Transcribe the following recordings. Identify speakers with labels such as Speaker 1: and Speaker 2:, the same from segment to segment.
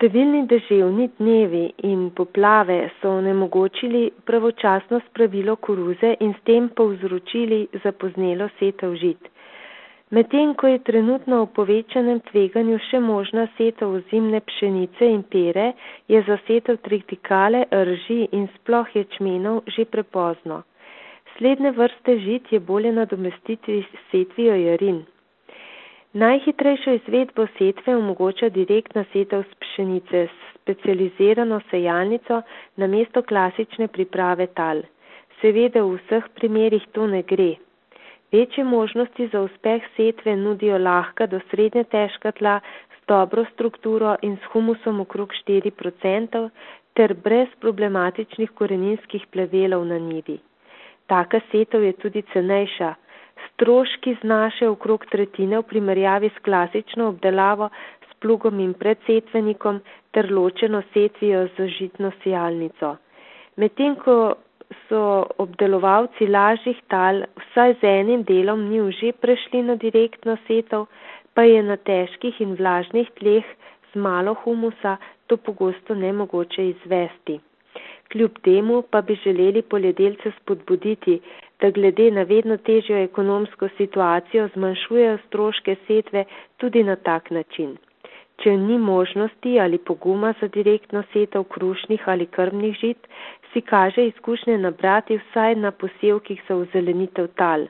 Speaker 1: Številni deževni dnevi in poplave so onemogočili pravočasno spravilo koruze in s tem povzročili zapoznelo setev žit. Medtem ko je trenutno v povečanem tveganju še možna setev ozimne pšenice in pere, je za setev tritikale, rži in sploh ječmenov že prepozno. Slednje vrste žit je bolje nadomestiti s setvijo jarin. Najhitrejšo izvedbo setve omogoča direktna setev s pšenice s specializirano sejalnico namesto klasične priprave tal. Seveda v vseh primerih to ne gre. Večje možnosti za uspeh setve nudijo lahka do srednje težka tla s dobro strukturo in s humusom okrog 4% ter brez problematičnih koreninskih plevelov na njivi. Taka setev je tudi cenejša. Stroški znaše okrog tretjine v primerjavi s klasično obdelavo s plugom in predsetvenikom ter ločeno setvijo z žitno sejalnico. Medtem ko so obdelovalci lažjih tal vsaj z enim delom njiv že prešli na direktno setev, pa je na težkih in vlažnih tleh z malo humusa to pogosto nemogoče izvesti. Kljub temu pa bi želeli poljedelce spodbuditi, da glede na vedno težjo ekonomsko situacijo zmanjšujejo stroške setve tudi na tak način. Če ni možnosti ali poguma za direktno setev krušnih ali krmnih žit, si kaže izkušnje nabrati vsaj na posevkih za ozelenitev tal.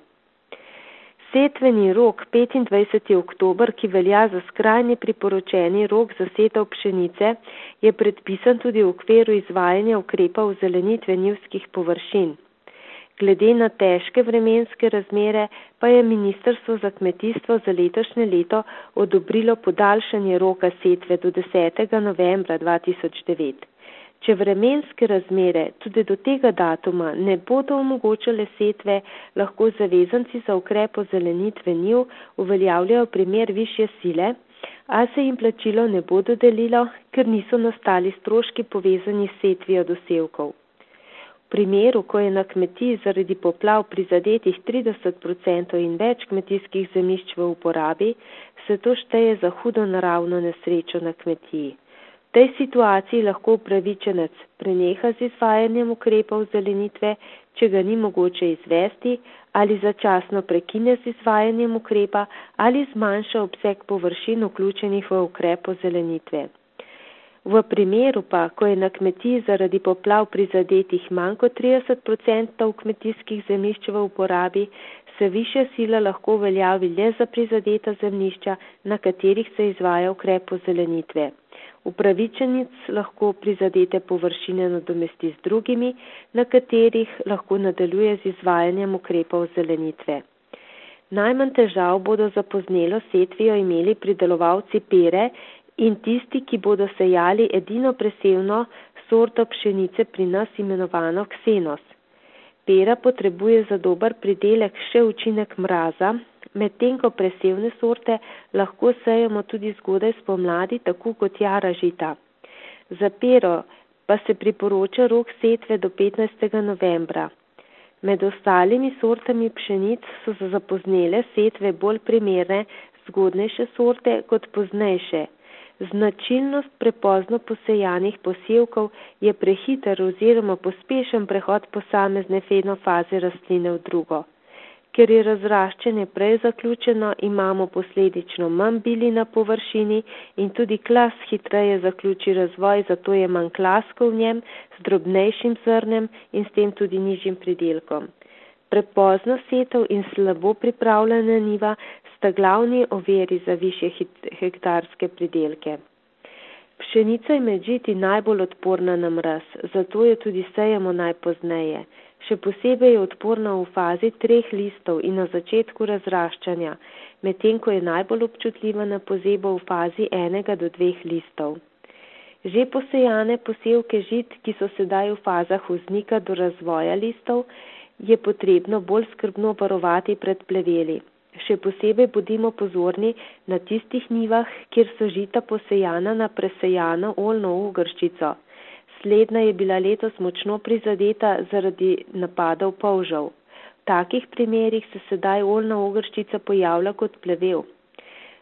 Speaker 1: Setveni rok 25. oktober, ki velja za skrajni priporočeni rok za setev pšenice, je predpisan tudi v okviru izvajanja ukrepa ozelenitve njivskih površin. Glede na težke vremenske razmere pa je Ministrstvo za kmetijstvo za letošnje leto odobrilo podaljšanje roka setve do 10. novembra 2009. Če vremenske razmere tudi do tega datuma ne bodo omogočale setve, lahko zavezanci za ukrep ozelenitve njiv uveljavljajo primer višje sile, a se jim plačilo ne bo dodelilo, ker niso nastali stroški povezani s setvijo dosevkov. V primeru, ko je na kmetiji zaradi poplav prizadetih 30% in več kmetijskih zemljišč v uporabi, se to šteje za hudo naravno nesrečo na kmetiji. V tej situaciji lahko upravičenec preneha z izvajanjem ukrepov zelenitve, če ga ni mogoče izvesti, ali začasno prekine z izvajanjem ukrepa ali zmanjša obseg površin vključenih v ukrep zelenitve. V primeru pa, ko je na kmetiji zaradi poplav prizadetih manj kot 30% kmetijskih zemljišč v uporabi, se višja sila lahko uveljavi le za prizadeta zemljišča, na katerih se izvaja ukrep ozelenitve. Upravičenec lahko prizadete površine nadomesti z drugimi, na katerih lahko nadaljuje z izvajanjem ukrepov ozelenitve. Najmanj težav bodo za poznelo setvijo imeli pridelovalci pere in tisti, ki bodo sejali edino presevno sorto pšenice pri nas imenovano Ksenos. Pera potrebuje za dober pridelek še učinek mraza, medtem ko presevne sorte lahko sejemo tudi zgodaj spomladi, tako kot jara žita. Za pero pa se priporoča rok setve do 15. novembra. Med ostalimi sortami pšenic so za zapoznele setve bolj primerne zgodnejše sorte kot poznejše. Značilnost prepozno posejanih posevkov je prehiter oziroma pospešen prehod posamezne fenofaze rastline v drugo. Ker je razraščanje prej zaključeno, imamo posledično manj bili na površini in tudi klas hitreje zaključi razvoj, zato je manj klaskov v njem s drobnejšim zrnem in s tem tudi nižjim pridelkom. Prepozno setev in slabo pripravljena njiva sta glavni oviri za višje hektarske pridelke. Pšenica je med žiti najbolj odporna na mraz, zato jo tudi sejemo najpozneje. Še posebej je odporna v fazi 3 listov in na začetku razraščanja, medtem ko je najbolj občutljiva na pozebo v fazi 1 do 2 listov. Že posejane posevke žit, ki so sedaj v fazah vznika do razvoja listov, je potrebno bolj skrbno varovati pred pleveli. Še posebej bodimo pozorni na tistih njivah, kjer so žita posejana na presejano oljno ogrščico. Slednja je bila letos močno prizadeta zaradi napadov polžev. V takih primerih se sedaj oljna ogrščica pojavlja kot plevel.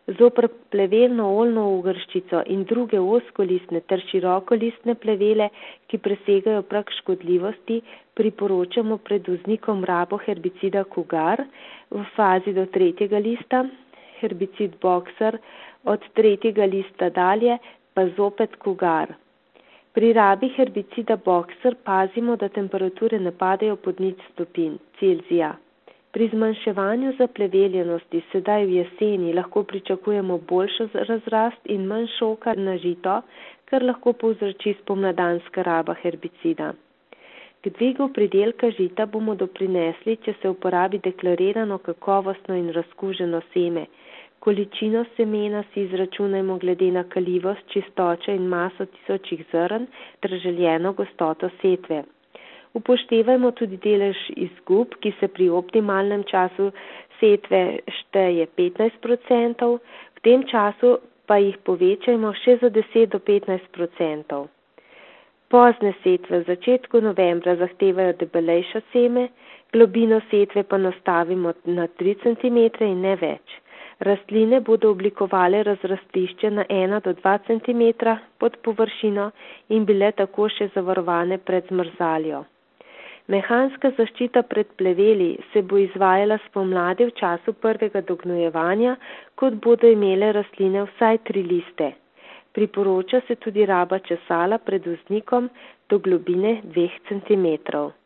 Speaker 1: Zopr plevelno oljno ogrščico in druge ozkolistne ter širokolistne plevele, ki presegajo prag škodljivosti, priporočamo pred vznikom rabo herbicida Kugar v fazi do 3. lista, herbicid Boxer od 3. lista dalje, pa zopet Kugar. Pri rabi herbicida Boxer pazimo, da temperature ne padejo pod 0 stopinj Celzija. Pri zmanjševanju zapleveljenosti sedaj v jeseni lahko pričakujemo boljšo razrast in manj šoka na žito, kar lahko povzroči spomladanska raba herbicida. K dvigu pridelka žita bomo doprinesli, če se uporabi deklarirano kakovostno in razkuženo seme. Količino semena si izračunajmo glede na kaljivost, čistočo in maso tisočih zrn ter željeno gostoto setve. Upoštevajmo tudi delež izgub, ki se pri optimalnem času setve šteje 15%, v tem času pa jih povečajmo še za 10 do 15%. Pozne setve v začetku novembra zahtevajo debelejša seme, globino setve pa nastavimo na 3 cm in ne več. Rastline bodo oblikovale razrastišče na 1 do 2 cm pod površino in bile tako še zavarovane pred zmrzaljo. Mehanska zaščita pred pleveli se bo izvajala spomladi v času prvega dognojevanja, kot bodo imele rastline vsaj 3 liste. Priporoča se tudi raba česala pred vznikom do globine 2 cm.